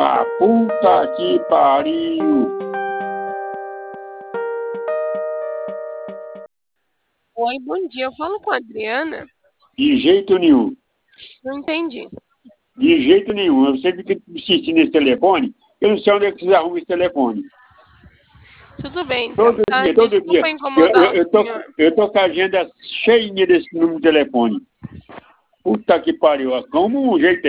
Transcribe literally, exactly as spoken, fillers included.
Ah, puta que pariu! Oi, bom dia. Eu falo com a Adriana. De jeito nenhum. Não entendi. De jeito nenhum. Você fica insistindo nesse telefone, eu não sei onde é que vocês arrumam esse telefone. Tudo bem, então. Todo Tá? dia, todo Desculpa dia. Eu, incomodar eu, o eu, tô, senhor. eu tô com a agenda cheinha desse número de telefone. Puta que pariu. Como um jeito